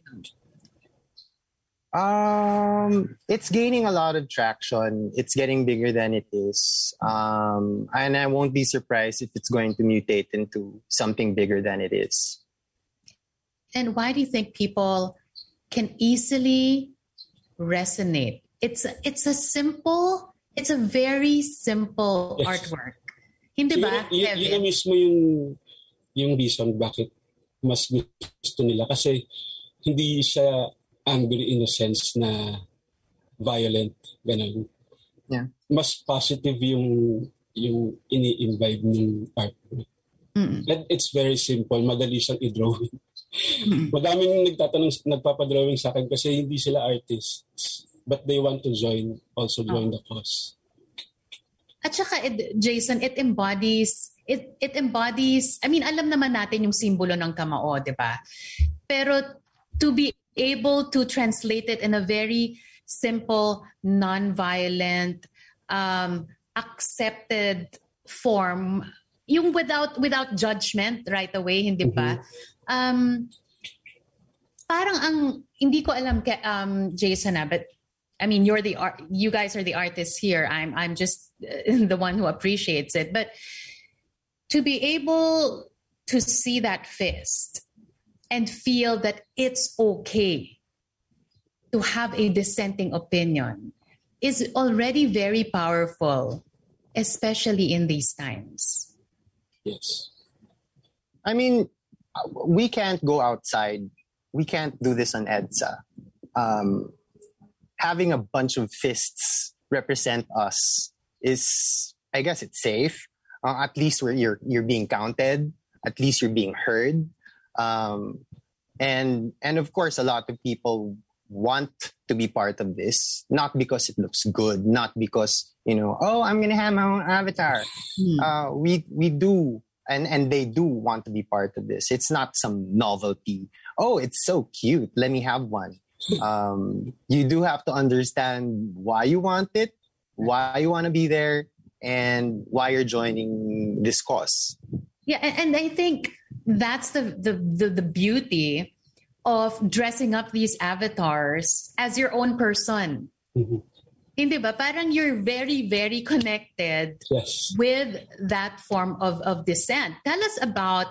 [SPEAKER 16] Um, it's gaining a lot of traction. It's getting bigger than it is. Um, and I won't be surprised if it's going to mutate into something bigger than it is.
[SPEAKER 1] And why do you think people can easily resonate? It's it's a simple, it's a very simple yes. artwork. Hindi ba,
[SPEAKER 15] Kevin? Yun, yun na mismo yung, yung reason bakit mas gusto nila. Kasi hindi siya angry in a sense na violent, ganun.
[SPEAKER 16] Yeah.
[SPEAKER 15] Mas positive yung yung ini-imbibe ng art. Mm. And it's very simple, madali siyang i-drawing. Mm. Madaming nagtatanong, nagpapadrawing sa akin kasi hindi sila artists, but they want to join, also join oh. the cause.
[SPEAKER 1] At saka, it, Jason, it embodies, it it embodies, I mean, alam naman natin yung simbolo ng kamao, di ba? Pero to be able to translate it in a very simple, non-violent, um, accepted form, yung without without judgment right away, hindi ba? Mm-hmm. Um, parang ang hindi ko alam kay um, Jason na, but I mean you're the art, you guys are the artists here. I'm I'm just the one who appreciates it. But to be able to see that fist and feel that it's okay to have a dissenting opinion is already very powerful, especially in these times.
[SPEAKER 16] Yes. I mean, we can't go outside. We can't do this on EDSA. Um, having a bunch of fists represent us is, I guess it's safe. Uh, at least where you're you're being counted. At least you're being heard. Um, and and of course, a lot of people want to be part of this, not because it looks good, not because, you know, oh, I'm going to have my own avatar. Hmm. Uh, we we do, and, and they do want to be part of this. It's not some novelty. Oh, it's so cute. Let me have one. Um, you do have to understand why you want it, why you want to be there, and why you're joining this cause.
[SPEAKER 1] Yeah, and, and I think that's the, the, the, the beauty of dressing up these avatars as your own person. Mm-hmm. Hindi ba? Parang you're very, very connected
[SPEAKER 15] yes.
[SPEAKER 1] with that form of, of dissent. Tell us about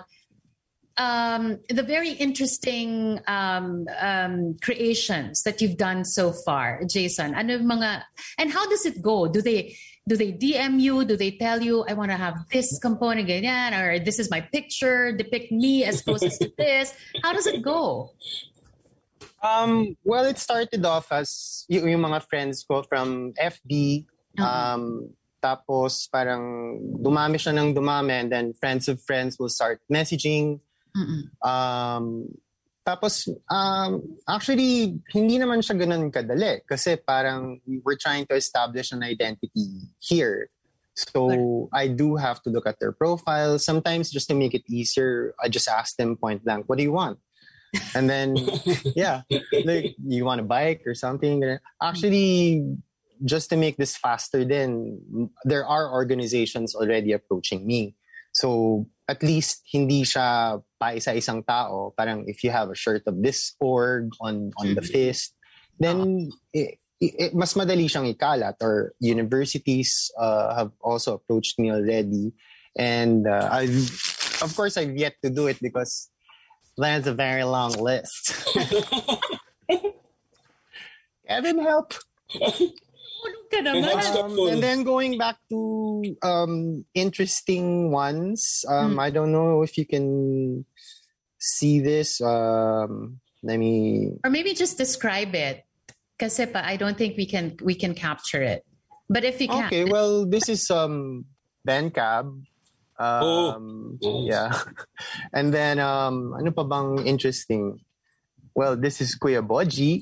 [SPEAKER 1] um, the very interesting um, um, creations that you've done so far, Jason. Ano mga, and how does it go? Do they do they D M you? Do they tell you, I want to have this component, ganyan, or this is my picture, depict me as closest to this? How does it go?
[SPEAKER 16] Um, well, it started off as y- yung mga friends ko from F B. Um, uh-huh. Tapos parang dumami siya ng dumami, and then friends of friends will start messaging. Uh-uh. Um, tapos, um, actually, hindi naman siya ganun kadali kasi parang we're trying to establish an identity here. So I do have to look at their profile. Sometimes just to make it easier, I just ask them point blank, what do you want? And then, yeah, like, you want a bike or something? Actually, just to make this faster then, there are organizations already approaching me. So at least hindi siya pa isa-isang tao. Parang if you have a shirt of this org on, on the fist, then it, it, mas madali siyang ikalat. Or universities uh, have also approached me already. And uh, I've, of course, I've yet to do it because that's a very long list. Kevin, help! Um, and then going back to um, interesting ones, um, mm. I don't know if you can see this. Um, let me,
[SPEAKER 1] or maybe just describe it. Kasi pa, I don't think we can we can capture it. But if you can,
[SPEAKER 16] okay. Well, this is um, Ben Cab. Um, oh. Yeah, and then um, ano pa bang interesting? Well, this is Kuya Boji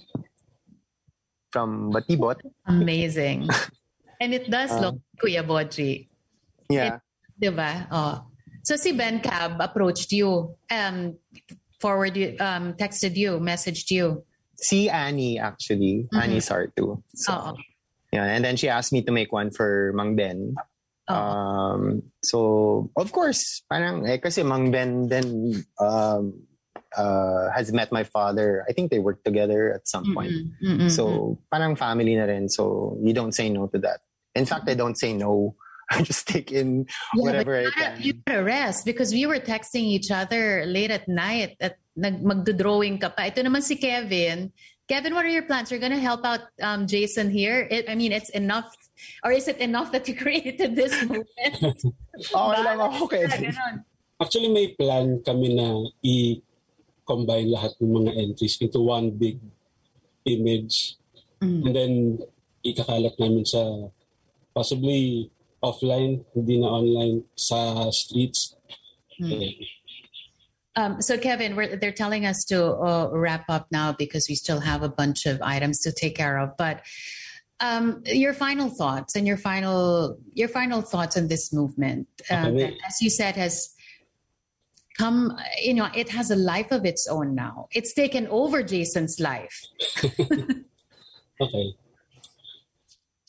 [SPEAKER 16] from Batibot.
[SPEAKER 1] Amazing. And it does uh, look Kuya Boji.
[SPEAKER 16] Yeah.
[SPEAKER 1] It, diba? Oh. So si Ben Cab approached you, um, forward you, um, texted you, messaged you.
[SPEAKER 16] Si Annie, actually. Mm-hmm. Annie Sartu. So, oh. Yeah, and then she asked me to make one for Mang Ben. Oh. Um, so, of course, parang, eh, kasi Mang Ben then um, uh, has met my father. I think they worked together at some point. Mm-hmm. Mm-hmm. So, parang family na rin. So, you don't say no to that. In fact, I don't say no. I just take in yeah, whatever I can.
[SPEAKER 1] You gotta rest because we were texting each other late at night at nag magdodrawing ka pa. Ito naman si Kevin. Kevin, what are your plans? You're gonna help out um, Jason here? It, I mean, it's enough. Or is it enough that you created this movement?
[SPEAKER 16] Okay lang ako, Kevin.
[SPEAKER 15] Actually, may plan kami na i-combine lahat ng mga entries into one big image. Mm. And then, ikakalat namin sa possibly offline, hindi na online, sa streets.
[SPEAKER 1] Mm. Okay. Um, so, Kevin, we're, they're telling us to uh, wrap up now because we still have a bunch of items to take care of. But um, your final thoughts and your final your final thoughts on this movement, um, okay. that, as you said, has come. You know, it has a life of its own now. It's taken over Jason's life.
[SPEAKER 15] Okay.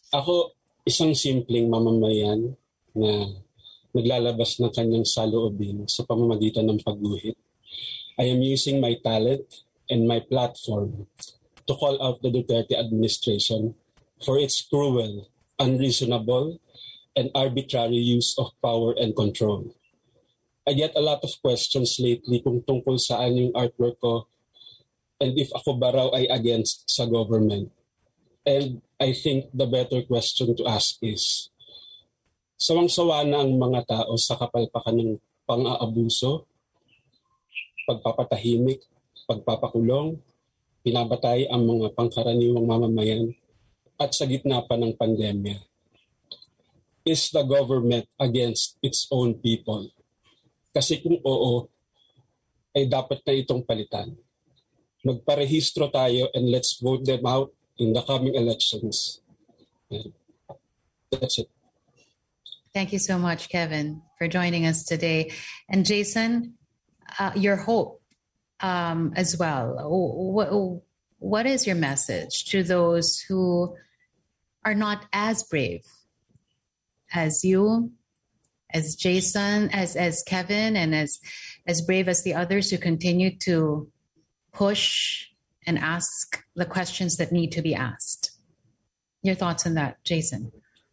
[SPEAKER 15] Ako, isang simpleng mamamayan na naglalabas ng kanyang saloobin sa pamamagitan ng pagguhit. I am using my talent and my platform to call out the Duterte administration for its cruel, unreasonable, and arbitrary use of power and control. I get a lot of questions lately kung tungkol saan yung artwork ko and if ako ba raw ay against sa government. And I think the better question to ask is, sawang-sawa na ang mga tao sa kapalpakan ng pang-aabuso, pagpapatahimik, pagpapakulong, pinabatay ang mga pangkaraniwang mamamayan at sa gitna pa ng pandemya. Is the government against its own people? Kasi kung oo, ay dapat na itong palitan. Magparehistro tayo and let's vote them out in the coming elections. That's it.
[SPEAKER 1] Thank you so much, Kevin, for joining us today. And Jason, uh, your hope um, as well. What, what is your message to those who are not as brave as you, as Jason, as as Kevin, and as as brave as the others who continue to push and ask the questions that need to be asked? Your thoughts on that, Jason?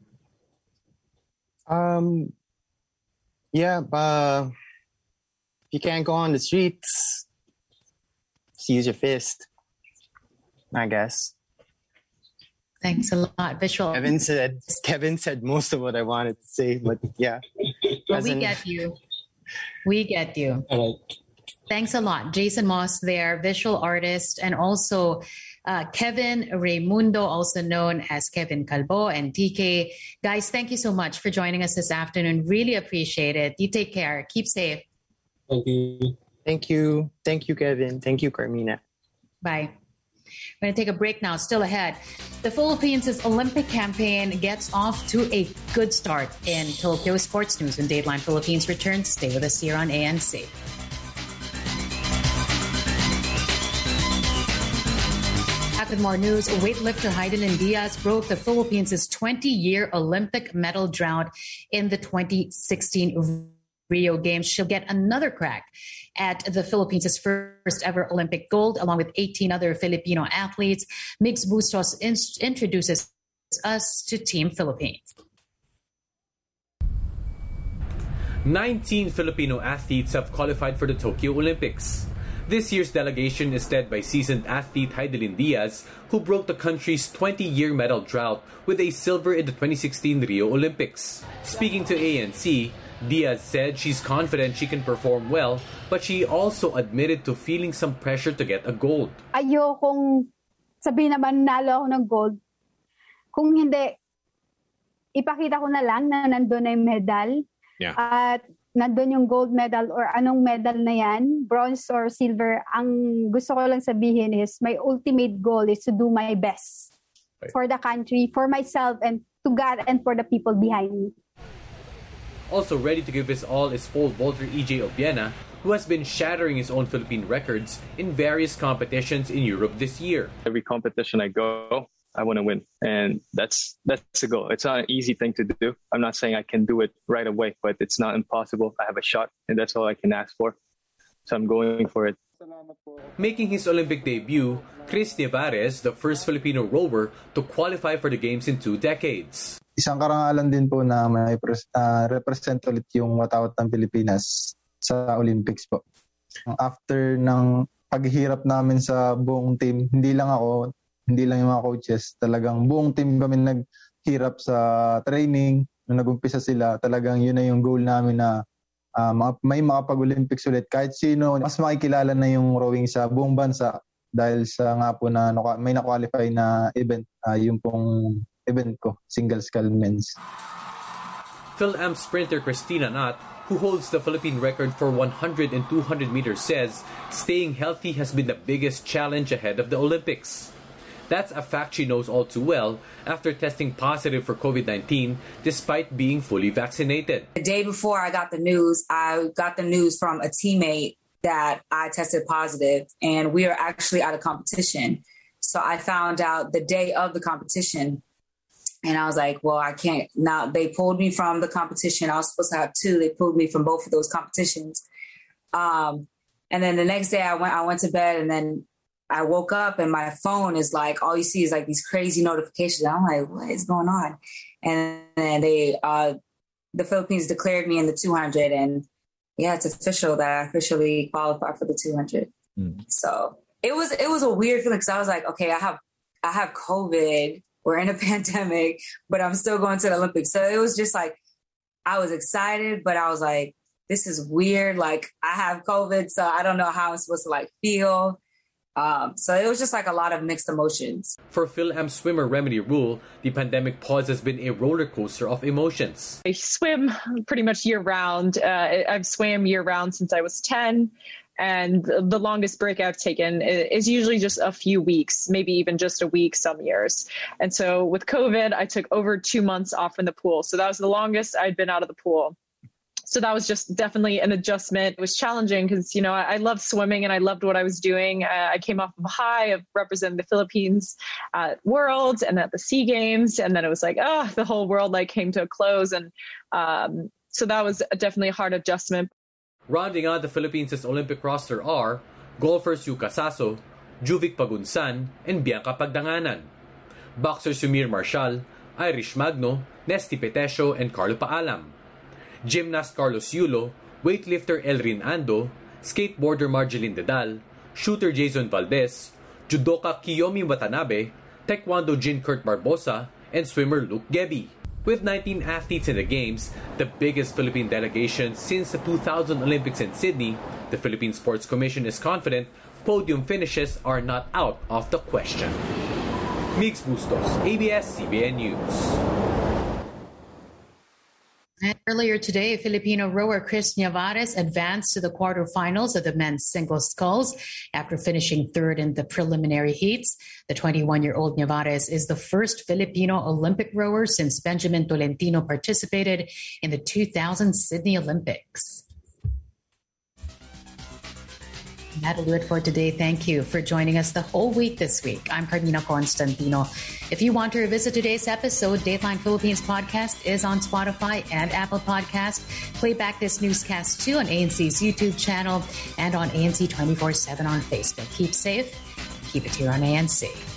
[SPEAKER 16] Um, yeah, uh, if you can't go on the streets, just use your fist, I guess.
[SPEAKER 1] Thanks a lot, Visual.
[SPEAKER 16] Kevin said Kevin said most of what I wanted to say, but yeah.
[SPEAKER 1] Well, we get you. We get you.
[SPEAKER 15] All right.
[SPEAKER 1] Thanks a lot. Jason Moss there, visual artist, and also uh, Kevin Raimundo, also known as Kevin Calvo and T K. Guys, thank you so much for joining us this afternoon. Really appreciate it. You take care. Keep safe.
[SPEAKER 15] Thank you.
[SPEAKER 16] Thank you. Thank you, Kevin. Thank you, Carmina.
[SPEAKER 1] Bye. We're going to take a break now. Still ahead. The Philippines' Olympic campaign gets off to a good start in Tokyo. Sports news when Dateline Philippines returns. Stay with us here on A N C. With more news, weightlifter Heidelin Diaz broke the Philippines' twenty-year Olympic medal drought in the twenty sixteen Rio Games. She'll get another crack at the Philippines' first ever Olympic gold, along with eighteen other Filipino athletes. Mix Bustos in- introduces us to Team Philippines.
[SPEAKER 17] nineteen Filipino athletes have qualified for the Tokyo Olympics. This year's delegation is led by seasoned athlete Heidelin Diaz, who broke the country's twenty-year medal drought with a silver in the twenty sixteen Rio Olympics. Speaking to A N C, Diaz said she's confident she can perform well, but she also admitted to feeling some pressure to get a gold.
[SPEAKER 18] Ayokong sabihin naman nalo ako ng gold. Kung hindi, ipakita ko na lang na nandun na yung medal.
[SPEAKER 17] Yeah.
[SPEAKER 18] At nandun yung gold medal or anong medal na yan, bronze or silver, ang gusto ko lang sabihin is my ultimate goal is to do my best right. for the country, for myself, and to God and for the people behind me.
[SPEAKER 17] Also ready to give his all is pole vaulter E J Obiena, who has been shattering his own Philippine records in various competitions in Europe this year.
[SPEAKER 19] Every competition I go, I want to win. And that's that's the goal. It's not an easy thing to do. I'm not saying I can do it right away, but it's not impossible. I have a shot, and that's all I can ask for. So I'm going for it.
[SPEAKER 17] Making his Olympic debut, Chris Nevares, the first Filipino rower to qualify for the Games in two decades.
[SPEAKER 20] Isang karangalan din po na may uh, represent ulit yung watawat ng Pilipinas sa Olympics po. After ng paghihirap namin sa buong team, hindi lang ako, hindi lang yung mga coaches, talagang buong team kami naghirap sa training. Nung nag-umpisa sila, talagang yun na yung goal namin na uh, may makapag-Olympics ulit. Kahit sino, mas makikilala na yung rowing sa buong bansa dahil sa nga po na may na-qualify na event, uh, yung pong event ko, single scull men's.
[SPEAKER 17] Phil-Am sprinter Christina Knott, who holds the Philippine record for one hundred and two hundred meters, says staying healthy has been the biggest challenge ahead of the Olympics. That's a fact she knows all too well after testing positive for covid nineteen despite being fully vaccinated.
[SPEAKER 21] The day before I got the news, I got the news from a teammate that I tested positive, and we are actually at a competition. So I found out the day of the competition And I was like, well, I can't. Now they pulled me from the competition. I was supposed to have two. They pulled me from both of those competitions. Um, and then the next day I went, I went to bed, and then I woke up and my phone is like, all you see is like these crazy notifications. I'm like, what is going on? And then they, uh, the Philippines declared me in the two hundred, and yeah, it's official that I officially qualified for the two hundred. Mm. So it was, it was a weird feeling, because I was like, okay, I have, I have COVID. We're in a pandemic, but I'm still going to the Olympics. So it was just like, I was excited, but I was like, this is weird. Like, I have COVID, so I don't know how I'm supposed to like feel. Um, so it was just like a lot of mixed emotions.
[SPEAKER 17] For Phil-Am swimmer Remedy Rule, the pandemic pause has been a roller coaster of emotions.
[SPEAKER 3] I swim pretty much year round. Uh, I've swam year round since I was ten. And the longest break I've taken is usually just a few weeks, maybe even just a week some years. And so with COVID, I took over two months off in the pool. So that was the longest I'd been out of the pool. So that was just definitely an adjustment. It was challenging because, you know, I, I loved swimming and I loved what I was doing. Uh, I came off of a high of representing the Philippines at Worlds and at the SEA Games. And then it was like, oh, the whole world like came to a close. And um, so that was definitely a hard adjustment.
[SPEAKER 17] Rounding out the Philippines' Olympic roster are golfers Yuka Saso, Juvik Pagunsan, and Bianca Pagdanganan. Boxer Sumir Marshall, Irish Magno, Nesty Petesio, and Carlo Paalam. Gymnast Carlos Yulo, weightlifter Elrin Ando, skateboarder Marjeline Dedal, shooter Jason Valdez, judoka Kiyomi Watanabe, taekwondo Jin Kurt Barbosa, and swimmer Luke Gebbie. With nineteen athletes in the Games, the biggest Philippine delegation since the two thousand Olympics in Sydney, the Philippine Sports Commission is confident podium finishes are not out of the question. Mix Bustos, A B S C B N News.
[SPEAKER 1] And earlier today, Filipino rower Chris Niavares advanced to the quarterfinals of the men's singles sculls after finishing third in the preliminary heats. The twenty-one-year-old Niavares is the first Filipino Olympic rower since Benjamin Tolentino participated in the two thousand Sydney Olympics. That'll do it for today. Thank you for joining us the whole week this week. I'm Carmina Constantino. If you want to revisit today's episode, Dateline Philippines podcast is on Spotify and Apple Podcast. Play back this newscast too on A N C's YouTube channel and on A N C twenty-four seven on Facebook. Keep safe. Keep it here on A N C.